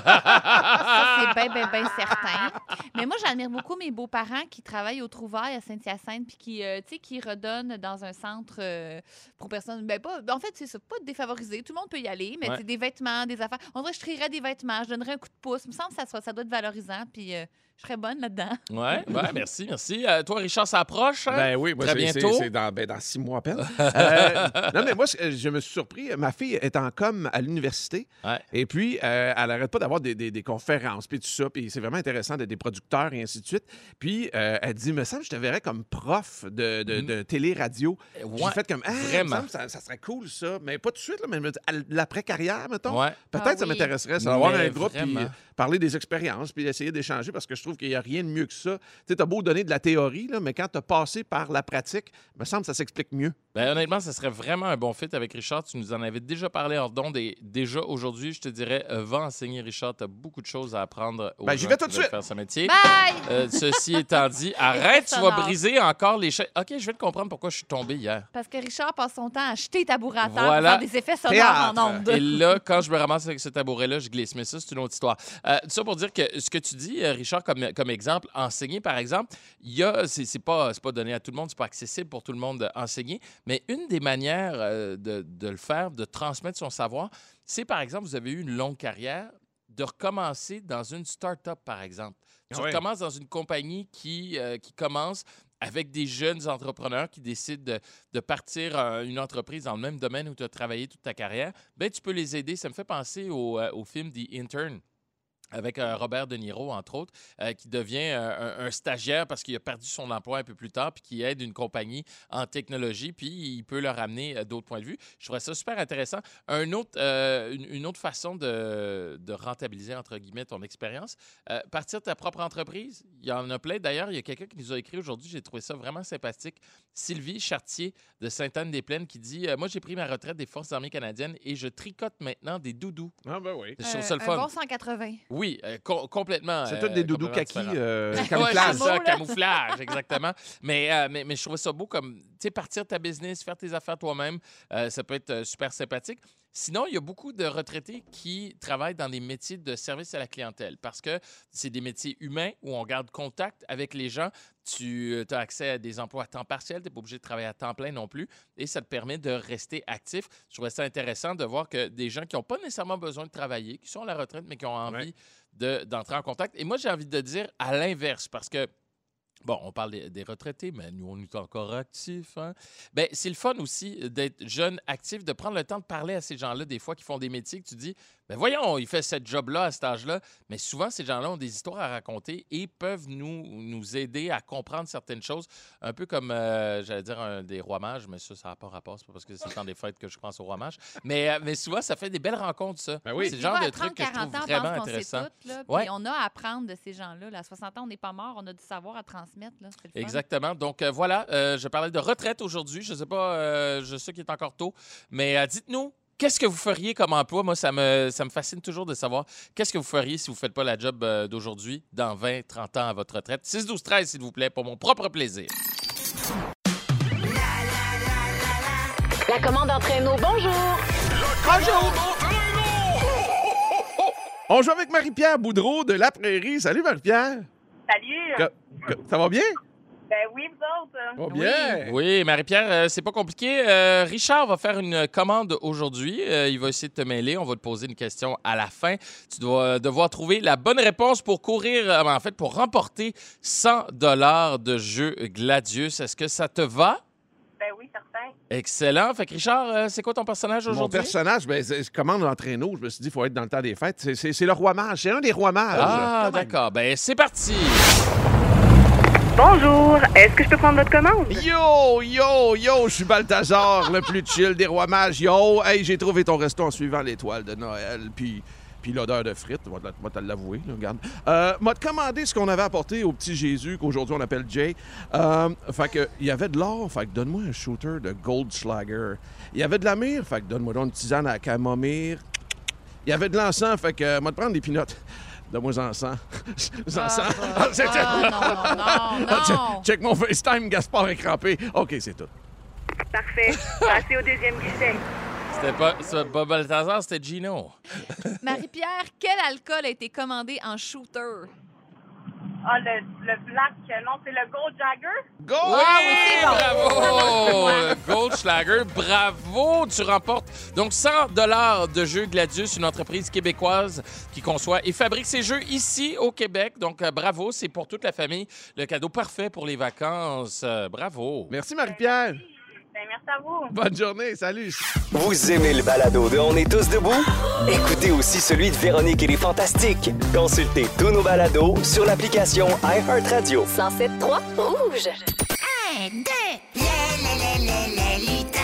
Speaker 4: Ça, c'est bien certain. Mais moi, j'admire beaucoup mes beaux-parents qui travaillent au Trouvailles à Saint-Hyacinthe puis qui, tu sais, qui redonnent dans un centre pour personnes... Ben, pas, en fait, c'est ça, pas défavorisé. Tout le monde peut y aller, mais
Speaker 5: Ouais.
Speaker 4: c'est des vêtements, des affaires. On dirait que je trierais des vêtements, je donnerais un coup de pouce. Il me semble que ça doit être valorisant, puis je serais bonne là-dedans.
Speaker 5: Ouais, merci. Toi, Richard, ça approche, hein?
Speaker 3: Ben oui, moi,
Speaker 5: Très bientôt.
Speaker 3: c'est dans 6 mois à peine. Non, mais moi, je me suis surpris. Ma fille est en com à l'université.
Speaker 5: Ouais.
Speaker 3: Et puis, elle n'arrête pas d'avoir des conférences, puis tout ça. Puis c'est vraiment intéressant d'être des producteurs et ainsi de suite. Puis, elle dit, me semble, je te verrais comme prof de télé-radio. J'ai
Speaker 5: Ouais,
Speaker 3: fait comme,
Speaker 5: vraiment.
Speaker 3: me semble, ça serait cool, ça. Mais pas tout de suite, là, mais l'après-carrière, mettons.
Speaker 5: Ouais.
Speaker 3: Peut-être
Speaker 4: Ah
Speaker 3: ça
Speaker 4: oui.
Speaker 3: m'intéresserait, ça, d'avoir
Speaker 5: Mais
Speaker 3: un groupe, puis
Speaker 5: vraiment.
Speaker 3: parler des expériences, puis essayer d'échanger, parce que je trouve qu'il n'y a rien de mieux que ça. Tu sais, t'as beau donner de la théorie, là, mais quand t'as passé par la pratique, me semble que ça s'explique mieux.
Speaker 5: Ben, honnêtement, ça serait vraiment un bon fit avec Richard. Tu nous en avais déjà parlé hors d'onde et déjà aujourd'hui, je te dirais, va enseigner Richard. Tu as beaucoup de choses à apprendre aux
Speaker 3: Ben, j'y
Speaker 5: gens
Speaker 3: vais
Speaker 5: qui
Speaker 3: tout de
Speaker 5: veulent
Speaker 3: suite.
Speaker 5: faire ce métier.
Speaker 4: Bye!
Speaker 5: Ceci étant dit, arrête, tu vas
Speaker 4: sonore.
Speaker 5: briser encore les chaînes. OK, je vais te comprendre pourquoi je suis tombé hier.
Speaker 4: Parce que Richard passe son temps à jeter tabouret à terre
Speaker 5: Voilà.
Speaker 4: pour faire des effets sonores
Speaker 3: Théâtre.
Speaker 4: en ondes.
Speaker 5: Et là, quand je me ramasse avec ce tabouret-là, je glisse. Mais ça, c'est une autre histoire. Tout ça pour dire que ce que tu dis, Richard, comme exemple, enseigner, par exemple, il y a, c'est pas donné à tout le monde, c'est pas accessible pour tout le monde d'enseigner, mais une des manières de le faire, de transmettre son savoir, c'est, par exemple, vous avez eu une longue carrière, de recommencer dans une start-up, par exemple. Tu
Speaker 3: Ouais.
Speaker 5: recommences dans une compagnie qui commence avec des jeunes entrepreneurs qui décident de partir une entreprise dans le même domaine où tu as travaillé toute ta carrière. Ben, tu peux les aider. Ça me fait penser au film The Intern avec Robert De Niro, entre autres, qui devient un stagiaire parce qu'il a perdu son emploi un peu plus tard, puis qui aide une compagnie en technologie, puis il peut leur amener d'autres points de vue. Je trouvais ça super intéressant. Une autre façon de rentabiliser, entre guillemets, ton expérience, partir de ta propre entreprise. Il y en a plein. D'ailleurs, il y a quelqu'un qui nous a écrit aujourd'hui, j'ai trouvé ça vraiment sympathique. Sylvie Chartier de Sainte-Anne-des-Plaines qui dit « Moi, j'ai pris ma retraite des Forces armées canadiennes et je tricote maintenant des doudous. »
Speaker 3: Ah ben oui.
Speaker 5: Je trouve ça le
Speaker 4: Un
Speaker 5: fun.
Speaker 4: bon 180.
Speaker 5: Oui, complètement.
Speaker 3: C'est tous des doudous
Speaker 5: complètement
Speaker 3: kaki,
Speaker 5: différent. Ouais,
Speaker 3: camouflage.
Speaker 5: c'est ça, camouflage, exactement. Mais je trouvais ça beau comme, tu sais, partir de ta business, faire tes affaires toi-même, ça peut être super sympathique. Sinon, il y a beaucoup de retraités qui travaillent dans des métiers de service à la clientèle parce que c'est des métiers humains où on garde contact avec les gens. Tu as accès à des emplois à temps partiel, tu n'es pas obligé de travailler à temps plein non plus et ça te permet de rester actif. Je trouvais ça intéressant de voir que des gens qui n'ont pas nécessairement besoin de travailler, qui sont à la retraite, mais qui ont envie d'entrer en contact. Et moi, j'ai envie de dire à l'inverse parce que bon, on parle des retraités, mais nous, on est encore actifs. Hein? Bien, c'est le fun aussi d'être jeune, actif, de prendre le temps de parler à ces gens-là, des fois, qui font des métiers que tu dis, ben voyons, il fait ce job-là à cet âge-là. Mais souvent, ces gens-là ont des histoires à raconter et peuvent nous aider à comprendre certaines choses. Un peu comme, j'allais dire, des rois mages, mais ça n'a pas rapport. C'est pas parce que c'est le temps des fêtes que je pense aux rois mages. Mais souvent, ça fait des belles rencontres, ça.
Speaker 3: Ben oui.
Speaker 5: C'est le genre de truc que je trouve vraiment intéressant.
Speaker 4: Puis on a à apprendre de ces gens-là. À 60 ans, on n'est pas mort. On a du savoir à transmettre. Là. C'est le fun.
Speaker 5: Exactement. Donc, voilà, je parlais de retraite aujourd'hui. Je ne sais pas, je sais qu'il est encore tôt, mais dites-nous, qu'est-ce que vous feriez comme emploi? Moi, ça me fascine toujours de savoir qu'est-ce que vous feriez si vous ne faites pas la job d'aujourd'hui, dans 20, 30 ans à votre retraite. 6, 12, 13, s'il vous plaît, pour mon propre plaisir.
Speaker 9: La commande entraîneau, bonjour!
Speaker 3: Bonjour! On joue avec Marie-Pierre Boudreau de La Prairie. Salut, Marie-Pierre.
Speaker 11: Salut!
Speaker 3: Ça va bien?
Speaker 11: Ben oui, vous autres.
Speaker 3: Ça va bien.
Speaker 5: Oui, Marie-Pierre, c'est pas compliqué. Richard va faire une commande aujourd'hui. Il va essayer de te mêler. On va te poser une question à la fin. Tu dois devoir trouver la bonne réponse pour pour remporter 100 $ de jeu Gladius. Est-ce que ça te va?
Speaker 11: Ben oui, certain.
Speaker 5: Excellent. Fait que Richard, c'est quoi ton personnage aujourd'hui?
Speaker 3: Mon personnage, je commande l'entraîneau. Je me suis dit, il faut être dans le temps des fêtes. C'est le roi mage. C'est un des rois mages.
Speaker 5: Ah, d'accord. Ben, c'est parti.
Speaker 11: Bonjour, est-ce que je peux prendre votre commande?
Speaker 3: Yo, je suis Balthazar, le plus chill des rois mages. Yo, hey, j'ai trouvé ton resto en suivant l'étoile de Noël, puis l'odeur de frites, on va te l'avouer, là, regarde. M'a commandé ce qu'on avait apporté au petit Jésus, qu'aujourd'hui on appelle Jay. Fait que, il y avait de l'or, fait que donne-moi un shooter de Goldschlager. Il y avait de la myrrhe, fait que donne-moi donc une tisane à la camomille. Il y avait de l'encens, fait que, m'a te prendre des pinottes. Donne-moi encens.
Speaker 4: Non.
Speaker 3: Check mon FaceTime, Gaspard est crampé. OK, c'est tout.
Speaker 11: Parfait. Passez au deuxième guichet.
Speaker 5: C'était pas Balthazar, c'était Gino.
Speaker 4: Marie-Pierre, quel alcool a été commandé en shooter?
Speaker 11: Ah, le black, non, c'est le Gold Jagger?
Speaker 5: Oui, bravo! Goldschlager, bravo! Tu remportes donc 100 $ de jeux Gladius, une entreprise québécoise qui conçoit et fabrique ses jeux ici au Québec. Donc, bravo, c'est pour toute la famille. Le cadeau parfait pour les vacances. Bravo!
Speaker 3: Merci, Marie-Pierre.
Speaker 11: Ben, merci à vous.
Speaker 3: Bonne journée, salut.
Speaker 1: Vous aimez le balado de On est tous debout? Écoutez aussi celui de Véronique et les Fantastiques. Consultez tous nos balados sur l'application iHeartRadio.
Speaker 9: 107.3 Rouge.
Speaker 2: 1, 2, les lutins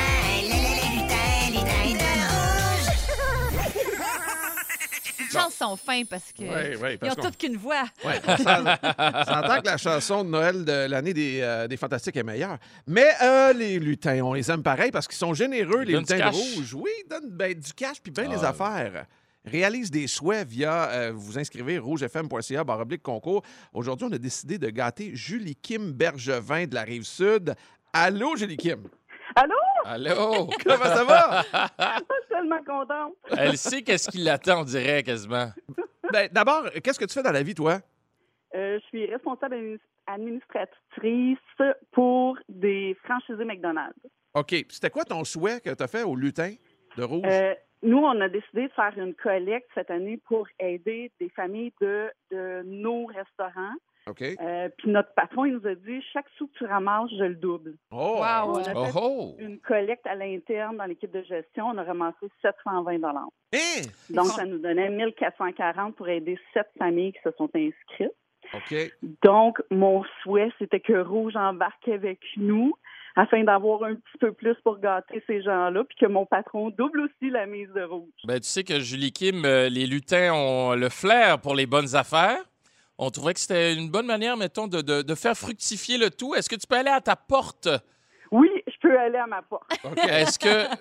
Speaker 2: de rouge.
Speaker 4: Les gens sont fins parce que ils ont toutes qu'une voix.
Speaker 3: Oui, on s'entend que la chanson de Noël de l'année des Fantastiques est meilleure. Mais les lutins, on les aime pareil parce qu'ils sont généreux, les lutins de rouge. Oui, ils donnent du cash puis bien les affaires. Réalise des souhaits via, vous inscrivez rougefm.ca/concours. Aujourd'hui, on a décidé de gâter Julie Kim Bergevin de la Rive-Sud. Allô, Julie Kim?
Speaker 11: Allô?
Speaker 5: Allô?
Speaker 3: Comment ça va?
Speaker 11: Je suis tellement contente.
Speaker 5: Elle sait qu'est-ce qui l'attend, on dirait, quasiment.
Speaker 3: Ben, d'abord, qu'est-ce que tu fais dans la vie, toi?
Speaker 11: Je suis responsable administratrice pour des franchisés McDonald's.
Speaker 3: OK. C'était quoi ton souhait que tu as fait au lutin de rouge?
Speaker 11: Nous, on a décidé de faire une collecte cette année pour aider des familles de nos restaurants
Speaker 3: OK.
Speaker 11: Puis notre patron, il nous a dit, chaque sou que tu ramasses, je le double.
Speaker 3: Oh!
Speaker 4: Wow.
Speaker 11: On a fait
Speaker 5: Oh!
Speaker 11: une collecte à l'interne dans l'équipe de gestion. On a ramassé 720 $.
Speaker 3: Hein?
Speaker 11: Donc, ça nous donnait 1440 pour aider 7 familles qui se sont inscrites.
Speaker 3: OK.
Speaker 11: Donc, mon souhait, c'était que Rouge embarque avec nous afin d'avoir un petit peu plus pour gâter ces gens-là, puis que mon patron double aussi la mise de Rouge.
Speaker 5: Ben, tu sais que Julie Kim, les lutins ont le flair pour les bonnes affaires. On trouvait que c'était une bonne manière, mettons, de faire fructifier le tout. Est-ce que tu peux aller à ta porte?
Speaker 11: Oui, je peux aller à ma porte.
Speaker 5: OK. Est-ce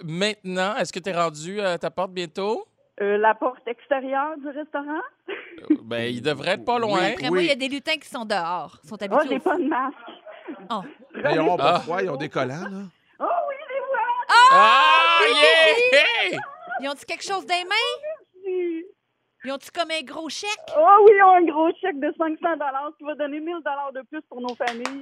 Speaker 5: que tu es rendu à ta porte bientôt?
Speaker 11: La porte extérieure du restaurant?
Speaker 5: Ben, il devrait être pas loin.
Speaker 4: Après moi, il y a des lutins qui sont dehors. Ils sont
Speaker 11: Ah,
Speaker 4: habitués
Speaker 11: j'ai
Speaker 4: au
Speaker 11: pas de masque.
Speaker 4: Oh.
Speaker 3: Ils ont pas froid, ils ont des collants, là.
Speaker 11: Oh oui, les voilà!
Speaker 5: Ah, yeah!
Speaker 4: Ils ont-tu quelque chose dans les mains? Ils ont-tu comme un gros chèque?
Speaker 11: Oh oui, ils ont un gros chèque de 500 $, qui va donner 1 000 $ de plus pour nos familles.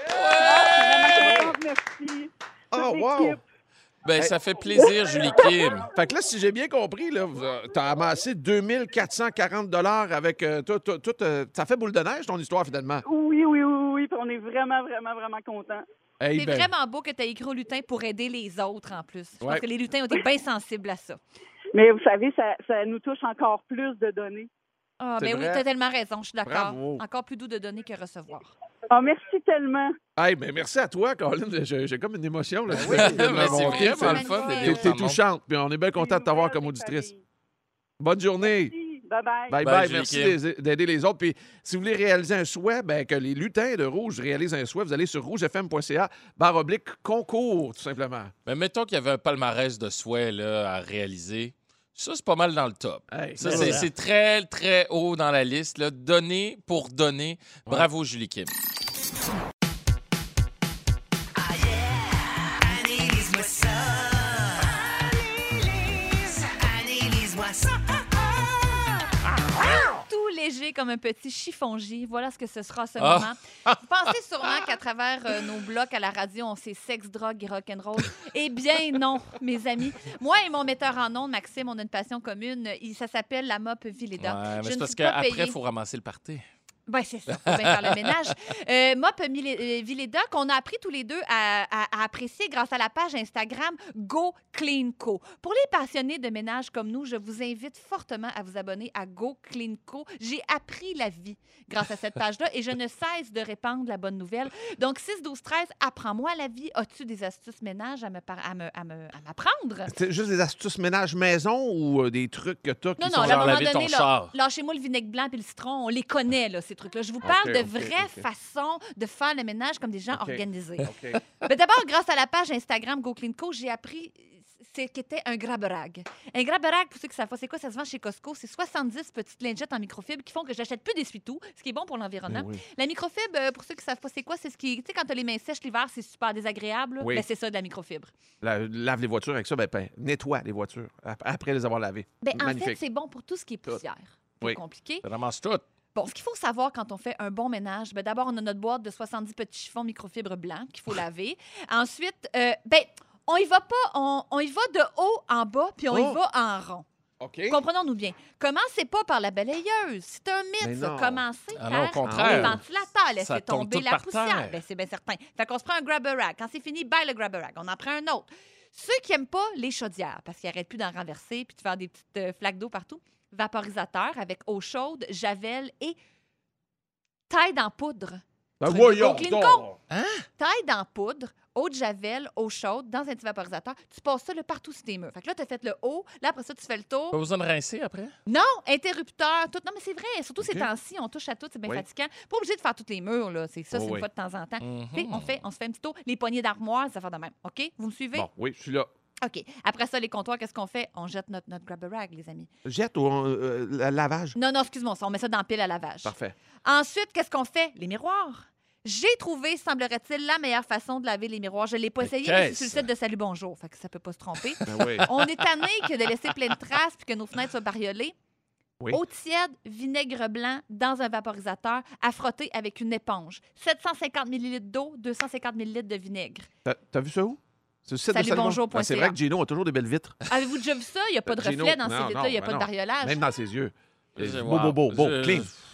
Speaker 11: Vraiment, merci.
Speaker 3: Oh,
Speaker 11: Toute
Speaker 3: wow!
Speaker 11: l'équipe.
Speaker 5: Ben, ça fait plaisir, Julie Kim.
Speaker 3: Fait que là, si j'ai bien compris, là, t'as amassé 2440 $ avec tout. Ça fait boule de neige, ton histoire, finalement.
Speaker 11: Oui. Puis on est vraiment, vraiment, vraiment contents.
Speaker 3: Hey,
Speaker 4: C'est
Speaker 3: ben,
Speaker 4: vraiment beau que tu aies écrit aux lutins pour aider les autres en plus. Je
Speaker 3: Ouais.
Speaker 4: pense que les lutins ont été bien sensibles à ça.
Speaker 11: Mais vous savez, ça nous touche encore plus de données.
Speaker 4: Ah,
Speaker 3: C'est
Speaker 4: ben oui,
Speaker 3: vrai.
Speaker 4: tu as tellement raison, je suis d'accord.
Speaker 3: Bravo.
Speaker 4: Encore plus doux de donner que recevoir.
Speaker 11: Ah, merci tellement.
Speaker 3: hey, ben, merci à toi, Caroline. J'ai comme une émotion. Là,
Speaker 5: Ben, c'est vraiment le fun d'aider
Speaker 3: T'es
Speaker 5: autant de monde.
Speaker 3: touchante, puis on est bien content de t'avoir comme auditrice. Bonne journée.
Speaker 11: Merci. Bye-bye.
Speaker 3: Bye
Speaker 5: Bye,
Speaker 3: bye.
Speaker 5: Julie
Speaker 3: Merci d'aider les autres. Puis si vous voulez réaliser un souhait, ben, que les lutins de Rouge réalisent un souhait, vous allez sur rougefm.ca/concours, tout simplement.
Speaker 5: Mais mettons qu'il y avait un palmarès de souhaits là, à réaliser. Ça, c'est pas mal dans le top.
Speaker 3: Hey,
Speaker 5: Ça,
Speaker 3: mais
Speaker 5: c'est très, très haut dans la liste. Là. Donner pour donner. Bravo, Julie Kim.
Speaker 2: Analyse-moi ça. Analyse-moi ça.
Speaker 4: Tout léger comme un petit chiffongy. Voilà ce que ce sera ce
Speaker 5: Ah.
Speaker 4: moment. Vous pensez sûrement qu'à travers nos blocs à la radio, on sait sexe, drogue et rock'n'roll. Eh bien non, mes amis. Moi et mon metteur en ondes, Maxime, on a une passion commune. Ça s'appelle la mop Villeda.
Speaker 5: Ouais, mais
Speaker 4: Je
Speaker 5: c'est
Speaker 4: ne
Speaker 5: parce
Speaker 4: suis pas
Speaker 5: qu'après,
Speaker 4: payée.
Speaker 5: il faut ramasser le party.
Speaker 4: Ben, c'est ça, faut bien faire le ménage. Mop Villeda, qu'on a appris tous les deux à apprécier grâce à la page Instagram Go Clean Co. Pour les passionnés de ménage comme nous, je vous invite fortement à vous abonner à Go Clean Co. J'ai appris la vie grâce à cette page-là et je ne cesse de répandre la bonne nouvelle. Donc, 6, 12, 13, apprends-moi la vie. As-tu des astuces ménage à m'apprendre?
Speaker 3: C'est juste des astuces ménage maison ou des trucs que t'as qui
Speaker 4: Non,
Speaker 3: sont
Speaker 4: non,
Speaker 5: genre
Speaker 4: à un moment
Speaker 5: laver ton
Speaker 4: donné, là,
Speaker 5: char.
Speaker 4: lâchez-moi le vinaigre blanc et le citron. On les connaît, là, ces trucs-là. Je vous parle
Speaker 3: OK,
Speaker 4: de
Speaker 3: OK,
Speaker 4: vraies
Speaker 3: OK.
Speaker 4: façons de faire le ménage comme des gens
Speaker 3: OK.
Speaker 4: organisés.
Speaker 3: OK.
Speaker 4: Mais d'abord, grâce à la page Instagram Go Clean Co, j'ai appris ce qu'était un grab-rag. Un grab-rag, pour ceux qui savent pas c'est quoi, ça se vend chez Costco. C'est 70 petites lingettes en microfibre qui font que j'achète plus d'essuie-tout, ce qui est bon pour l'environnement.
Speaker 3: Oui.
Speaker 4: La microfibre, pour ceux qui savent pas c'est quoi, c'est ce qui... Tu sais, quand tu as les mains sèches l'hiver, c'est super désagréable. là.
Speaker 3: Oui.
Speaker 4: Ben, c'est ça, de la microfibre.
Speaker 3: Lave les voitures avec ça, nettoie les voitures après les avoir lavées.
Speaker 4: Ben, en
Speaker 3: Magnifique.
Speaker 4: fait, c'est bon pour tout ce qui est poussière. Pas
Speaker 3: Oui.
Speaker 4: compliqué.
Speaker 5: Ça ramasse tout.
Speaker 4: Bon, ce qu'il faut savoir quand on fait un bon ménage, ben d'abord, on a notre boîte de 70 petits chiffons microfibres blancs qu'il faut laver. Ensuite, on y va pas, on y va de haut en bas, puis on y
Speaker 3: Oh.
Speaker 4: va en rond.
Speaker 3: OK.
Speaker 4: Comprenons-nous bien. Commencez pas par la balayeuse. C'est un
Speaker 3: Mais
Speaker 4: mythe, ça.
Speaker 3: non.
Speaker 4: Commencez
Speaker 5: Ah non, au
Speaker 4: par
Speaker 5: contraire.
Speaker 4: le ventilateur.
Speaker 5: Ça
Speaker 4: Laissez
Speaker 5: tombe
Speaker 4: tomber
Speaker 5: tout
Speaker 4: la
Speaker 5: par
Speaker 4: poussière.
Speaker 5: terre.
Speaker 4: Ben, c'est bien certain. Fait qu'on se prend un grabber rag. Quand c'est fini, bye le grabber rag. On en prend un autre. Ceux qui n'aiment pas les chaudières, parce qu'ils n'arrêtent plus d'en renverser puis de faire des petites flaques d'eau partout, vaporisateur avec eau chaude, javel et taille en poudre.
Speaker 3: Ben,
Speaker 4: Truc de
Speaker 3: voyons
Speaker 4: Go Clean
Speaker 3: donc.
Speaker 4: Co. Taille en poudre, eau de javel, eau chaude, dans un petit vaporisateur. Tu passes ça là, partout sur tes murs. Fait que là, tu as fait le haut. Là, après ça, tu fais le tour.
Speaker 5: Pas besoin de rincer après?
Speaker 4: Non, interrupteur, tout. Non, mais c'est vrai. Surtout ces
Speaker 3: OK.
Speaker 4: temps-ci, on touche à tout, c'est bien
Speaker 3: Oui.
Speaker 4: fatigant. Pas obligé de faire tous les murs, là. C'est ça,
Speaker 3: Oh,
Speaker 4: c'est une
Speaker 3: oui.
Speaker 4: fois de temps en temps.
Speaker 5: Mhm.
Speaker 4: Tu sais, on se fait un petit tour. Les poignées d'armoire, ça fait de même. OK? Vous me suivez?
Speaker 3: Bon, oui, je suis là.
Speaker 4: OK. Après ça, les comptoirs, qu'est-ce qu'on fait? On jette notre grabber rag, les amis.
Speaker 3: Jette au lavage.
Speaker 4: Non, excuse-moi, on met ça dans la pile à lavage.
Speaker 3: Parfait.
Speaker 4: Ensuite, qu'est-ce qu'on fait? Les miroirs. J'ai trouvé, semblerait-il, la meilleure façon de laver les miroirs. Je ne l'ai pas essayé, mais c'est sur le site de Salut Bonjour. Fait que ça peut pas se tromper.
Speaker 3: Ben oui.
Speaker 4: On est tanné que de laisser plein de traces puis que nos fenêtres soient bariolées.
Speaker 3: Oui.
Speaker 4: Eau tiède, vinaigre blanc dans un vaporisateur à frotter avec une éponge. 750 ml d'eau, 250 ml de vinaigre.
Speaker 3: T'as vu ça où? C'est le site de
Speaker 4: Salubonjour.ca.
Speaker 3: Ben, c'est vrai que Gino a toujours des belles vitres.
Speaker 4: Avez-vous déjà vu ça? Il n'y a pas de
Speaker 3: Gino,
Speaker 4: reflet dans
Speaker 3: non,
Speaker 4: ces
Speaker 3: non,
Speaker 4: vitres-là, il n'y a
Speaker 3: ben
Speaker 4: pas de
Speaker 3: non.
Speaker 4: bariolage.
Speaker 3: Même dans ses yeux.
Speaker 5: Je-
Speaker 3: Beau,
Speaker 5: wow.
Speaker 3: beau,
Speaker 5: Je-
Speaker 3: clean.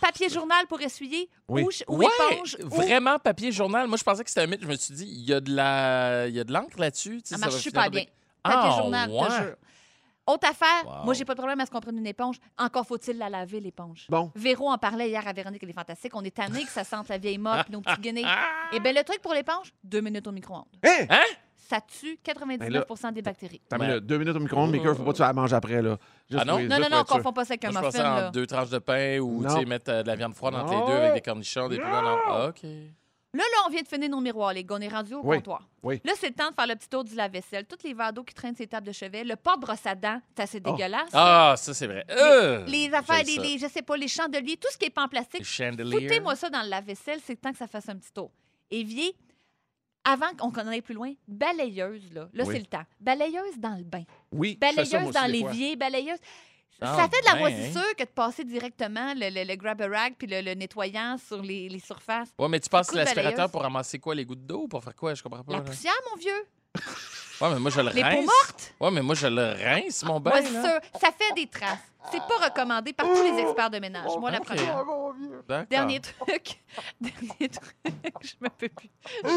Speaker 4: papier journal pour essuyer ou
Speaker 5: Ouais,
Speaker 4: éponge.
Speaker 5: vraiment papier journal. Moi, je pensais que c'était un mythe. Je me suis dit, il y a de l'encre là-dessus. Tu sais,
Speaker 4: Ça
Speaker 5: ça
Speaker 4: marche
Speaker 5: va
Speaker 4: super
Speaker 5: finir
Speaker 4: bien.
Speaker 5: avec-
Speaker 4: Papier
Speaker 5: Ah,
Speaker 4: journal, je te
Speaker 5: ouais.
Speaker 4: jure. Autre affaire,
Speaker 5: Wow.
Speaker 4: moi, j'ai pas de problème à ce qu'on prenne une éponge. Encore faut-il la laver, l'éponge.
Speaker 3: Bon.
Speaker 4: Véro en parlait hier à Véronique, elle est fantastique. On est tanné que ça sente la vieille motte, nos petits guinées. Eh bien, le truc pour l'éponge, 2 minutes au micro-ondes.
Speaker 3: Hein?
Speaker 4: Ça tue 99% des bactéries.
Speaker 3: T'as
Speaker 5: Ouais.
Speaker 3: 2 minutes au micro-ondes, Mika, faut pas que tu la manges après, là. Juste
Speaker 5: Ah non?
Speaker 3: pour-
Speaker 4: Non,
Speaker 3: juste
Speaker 4: non,
Speaker 3: pour
Speaker 4: non,
Speaker 3: être sûr.
Speaker 4: confond pas ça avec un
Speaker 5: Moi, je
Speaker 4: muffin.
Speaker 5: pensais en
Speaker 4: Là.
Speaker 5: 2 tranches de pain ou
Speaker 3: Non.
Speaker 5: mettre de la viande froide entre les
Speaker 3: Non.
Speaker 5: deux avec des cornichons, des trucs. Non. Ah, OK.
Speaker 4: Là, on vient de finir nos miroirs, les gars. On est rendu au
Speaker 3: Oui.
Speaker 4: comptoir.
Speaker 3: Oui.
Speaker 4: Là, c'est le temps de faire le petit tour du lave-vaisselle. Tous les verres d'eau qui traînent sur les tables de chevet. Le porte-brosse à dents, c'est assez dégueulasse.
Speaker 5: Ah, ça, c'est vrai.
Speaker 4: Les affaires,
Speaker 5: j'aime ça.
Speaker 4: je sais pas, les chandeliers, tout ce qui est pas en plastique.
Speaker 5: Les chandeliers.
Speaker 4: Foutez-moi ça dans le lave-vaisselle, c'est le temps que ça fasse un petit tour. Évier, avant qu'on en aille plus loin, balayeuse, là. Là,
Speaker 3: Oui.
Speaker 4: c'est le temps. Balayeuse dans le bain.
Speaker 3: Oui, je fais ça,
Speaker 4: Balayeuse
Speaker 3: moi aussi,
Speaker 4: dans
Speaker 3: des fois.
Speaker 4: l'évier, balayeuse.
Speaker 5: Ah,
Speaker 4: Ça fait de la
Speaker 5: ben,
Speaker 4: moisissure que de passer directement le grab-a-rag puis le nettoyant sur les surfaces.
Speaker 5: Ouais, mais tu passes
Speaker 4: Coup de
Speaker 5: l'aspirateur
Speaker 4: balayeuse.
Speaker 5: pour ramasser quoi? Les gouttes d'eau ou pour faire quoi? Je comprends pas.
Speaker 4: La
Speaker 5: là.
Speaker 4: poussière, mon vieux.
Speaker 5: Ouais, mais moi, je le
Speaker 4: Les
Speaker 5: rince.
Speaker 4: peaux mortes.
Speaker 5: Ouais, mais moi, je le rince, mon bain.
Speaker 4: Moisissure. Ça fait des traces. C'est pas recommandé par tous les experts de ménage. Moi, la
Speaker 5: Ok.
Speaker 4: première.
Speaker 5: D'accord.
Speaker 4: Dernier truc. Dernier truc. Je me peux plus.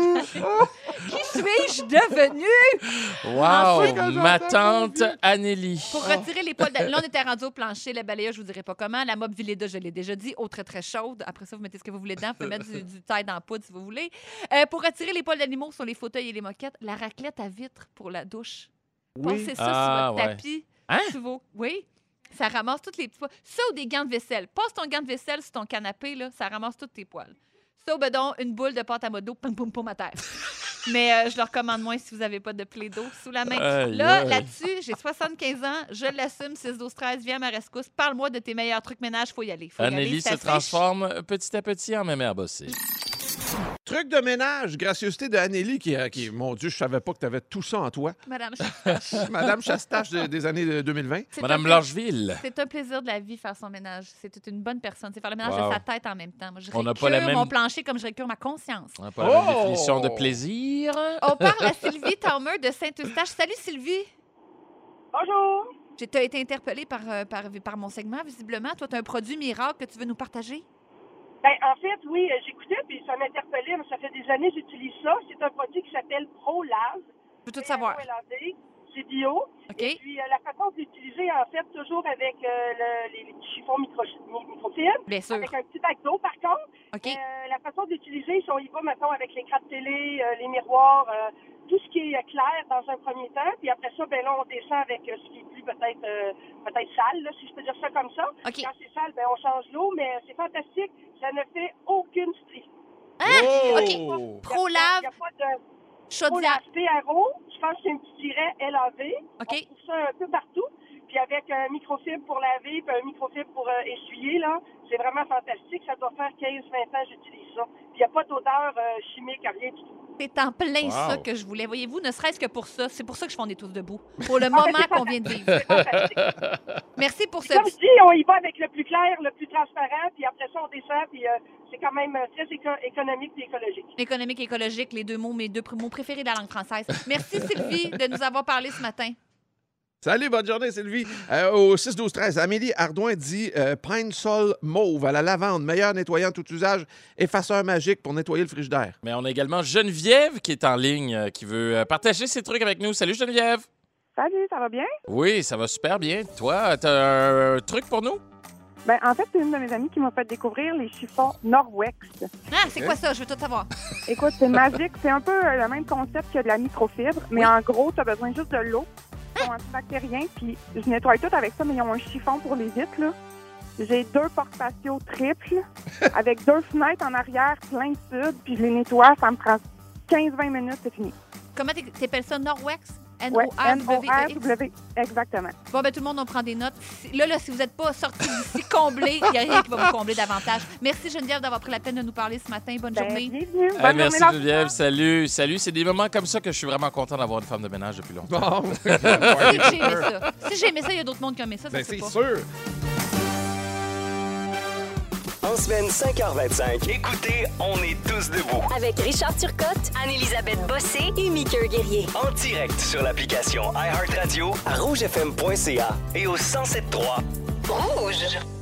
Speaker 4: Qui suis-je devenue?
Speaker 5: Wow! Ma tante Anneli.
Speaker 4: Pour retirer les poils. Là, on était rendu au plancher. Le balayage, je vous dirai pas comment. La mop Vileda, je l'ai déjà dit, eau très, très chaude. Après ça, vous mettez ce que vous voulez dedans. Vous pouvez mettre du Tide en poudre si vous voulez. Pour retirer les poils d'animaux sur les fauteuils et les moquettes, la raclette à vitre pour la douche.
Speaker 3: Oui.
Speaker 4: Passez ça
Speaker 5: Ah,
Speaker 4: sur votre
Speaker 5: ouais.
Speaker 4: tapis.
Speaker 5: Hein?
Speaker 4: Sur vos- Oui. Ça ramasse tous les petits poils. Ça ou des gants de vaisselle. Passe ton gant de vaisselle sur ton canapé, là, ça ramasse tous tes poils. Ça ou bedon, une boule de pâte à modeau, pum pum pum à terre. Mais je le recommande moins si vous n'avez pas de Play-Doh sous la main.
Speaker 5: Aïe,
Speaker 4: Là,
Speaker 5: aïe.
Speaker 4: là-dessus, j'ai 75 ans, je l'assume, 6, 12, 13, viens à ma rescousse. Parle-moi de tes meilleurs trucs ménage, faut y aller. Faut y aller,
Speaker 5: Anneli
Speaker 4: ça
Speaker 5: se
Speaker 4: fiche.
Speaker 5: transforme petit à petit en mémère bossée.
Speaker 3: Truc de ménage, gracieuseté de Anneli, qui mon Dieu, je savais pas que tu avais tout ça en toi.
Speaker 4: Madame,
Speaker 3: Madame Chastache des années 2020.
Speaker 4: c'est
Speaker 5: Madame
Speaker 4: un-
Speaker 5: Blancheville.
Speaker 4: C'est un plaisir de la vie faire son ménage. C'est toute une bonne personne. C'est faire le ménage
Speaker 5: Wow.
Speaker 4: de sa tête en même temps. Moi, je
Speaker 5: On n'a
Speaker 4: récure
Speaker 5: pas la même-
Speaker 4: mon plancher comme je récure ma conscience.
Speaker 5: On n'a pas la même
Speaker 3: Oh!
Speaker 5: définition de plaisir.
Speaker 4: On parle à Sylvie Taumer de Saint-Eustache. Salut Sylvie.
Speaker 11: Bonjour.
Speaker 4: Tu as été interpellée par mon segment, visiblement. Toi, tu as un produit miracle que tu veux nous partager?
Speaker 11: Ben, en fait, oui, j'écoutais, puis ça m'interpellait, mais ça fait des années que j'utilise ça. C'est un produit qui s'appelle ProLave.
Speaker 4: Je veux tout savoir.
Speaker 11: PROLAV. C'est bio.
Speaker 4: OK?
Speaker 11: Et puis, la façon de l'utiliser, en fait, toujours avec les chiffons microfibres.
Speaker 4: Bien sûr.
Speaker 11: Avec un petit bac d'eau, par contre.
Speaker 4: OK?
Speaker 11: La façon d'utiliser, si on y va, mettons, avec l'écran de télé, les miroirs, tout ce qui est clair dans un premier temps. Puis après ça, ben là, on descend avec ce qui est plus peut-être sale, là, si je peux dire ça comme ça.
Speaker 4: OK.
Speaker 11: Quand c'est sale, ben on change l'eau, mais c'est fantastique. Ça ne fait aucune strie.
Speaker 4: Hein?
Speaker 3: Oh!
Speaker 4: OK.
Speaker 11: Il n'y
Speaker 4: ProLave,
Speaker 11: a pas de
Speaker 4: chaudière.
Speaker 11: PRO. Je pense que c'est un petit tiret LAV.
Speaker 4: OK.
Speaker 11: On trouve ça un peu partout. Puis avec un microfibre pour laver, puis un microfibre pour essuyer, là, c'est vraiment fantastique. Ça doit faire 15-20 ans que j'utilise ça. Puis il n'y a pas d'odeur chimique, rien du tout.
Speaker 4: C'est en plein
Speaker 5: Wow.
Speaker 4: ça que je voulais. Voyez-vous, ne serait-ce que pour ça. C'est pour ça que je fais On est tous debout. Pour le moment qu'on vient de vivre.
Speaker 11: C'est fantastique.
Speaker 4: Merci pour ce...
Speaker 11: Comme je dis, on y va avec le plus clair, le plus transparent, puis après ça, on descend, puis c'est quand même très économique et écologique.
Speaker 4: Économique et écologique, les deux mots, mes deux mots préférés de la langue française. Merci Sylvie de nous avoir parlé ce matin.
Speaker 3: Salut, bonne journée, Sylvie. Au 6-12-13, Amélie Ardouin dit Pine Sol Mauve à la lavande, meilleur nettoyant tout usage, effaceur magique pour nettoyer le frigidaire.
Speaker 5: Mais on a également Geneviève qui est en ligne, qui veut partager ses trucs avec nous. Salut Geneviève.
Speaker 11: Salut, ça va bien?
Speaker 5: Oui, ça va super bien. Toi, t'as un truc pour nous?
Speaker 11: Ben, en fait, c'est une de mes amies qui m'a fait découvrir les chiffons Norwex.
Speaker 4: Ah, c'est quoi ça? Je veux tout savoir.
Speaker 11: Écoute, c'est magique. C'est un peu le même concept que de la microfibre, mais en gros, tu as besoin juste de l'eau. Ils sont antibactériens, puis je nettoie tout avec ça, mais ils ont un chiffon pour les vitres, là. J'ai 2 porte-patios triples, avec 2 fenêtres en arrière, plein sud, puis je les nettoie, ça me prend 15-20 minutes, c'est fini.
Speaker 4: Comment t'appelles ça? Norwex?
Speaker 11: Ouais,
Speaker 4: N-O-R-W-E-X?
Speaker 11: N-O-R-W, exactement.
Speaker 4: Bon, ben tout le monde, on prend des notes. Là, si vous n'êtes pas sorti d'ici comblé, il n'y a rien qui va vous combler davantage. Merci Geneviève d'avoir pris la peine de nous parler ce matin. Bonne journée.
Speaker 11: Bienvenue.
Speaker 5: Ah, merci Geneviève. Salut. Salut. C'est des moments comme ça que je suis vraiment content d'avoir une femme de ménage depuis longtemps.
Speaker 3: Bon,
Speaker 4: Si j'ai aimé ça. Si j'ai aimé ça, il y a d'autres mondes qui ont aimé ça. Ça
Speaker 3: ben,
Speaker 4: se
Speaker 3: c'est
Speaker 4: peut pas.
Speaker 3: sûr.
Speaker 1: En semaine 5h25, écoutez On est tous debout.
Speaker 9: Avec Richard Turcotte, Anne-Élisabeth Bossé et Mickaël Guerrier.
Speaker 1: En direct sur l'application iHeartRadio, à rougefm.ca et au 107.3.
Speaker 9: Rouge!